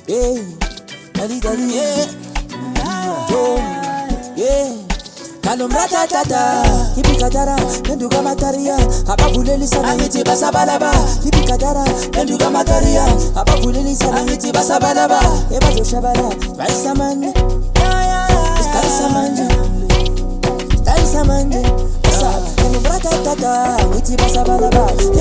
yeah, dali dali, yeah, yeah. Kalum ratatata, hipi kadara, nenduga mataria, abavuleli sana ngiti basabalaba, hipi kadara, nenduga mataria, abavuleli sana ngiti basabalaba, eba joshabala, raisa mande, raisa mande, raisa mande, kalum ratatata, ngiti basabalaba.